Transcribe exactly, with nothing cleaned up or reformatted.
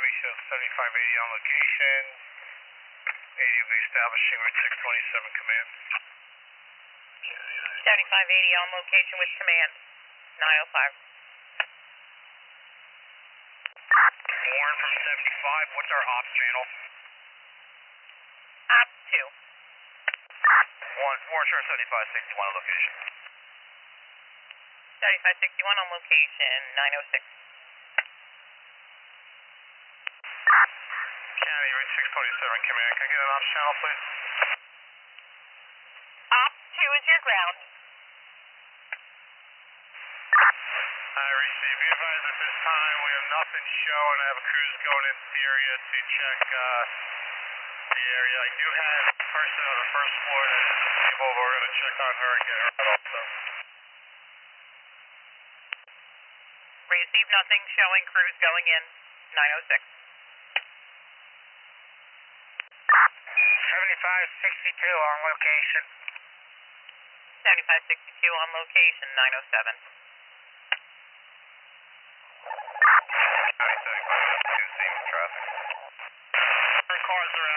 we show seventy-five eighty on location. eighty will be establishing with six twenty-seven command. seventy-five eighty on location with command. nine oh five. Warren from seventy-five, what's our ops channel? Ops two. Warren, Warren, sure, seventy-five sixty-one on location. seventy-five sixty-one on location, nine oh six. County, reach six twenty-seven command. Can I get an ops channel, please? Ops two is your ground. I receive. Be advised at this time we have nothing showing. I have a cruise going into the area to check uh, the area. I do have a person on the first floor that's disabled. We're going to check on her and get her out also. Receive nothing, showing cruise going in, nine oh six. seventy-five sixty-two on location. seventy-five sixty-two on location, nine oh seven. County seventy-five sixty-two, same traffic. Her cars are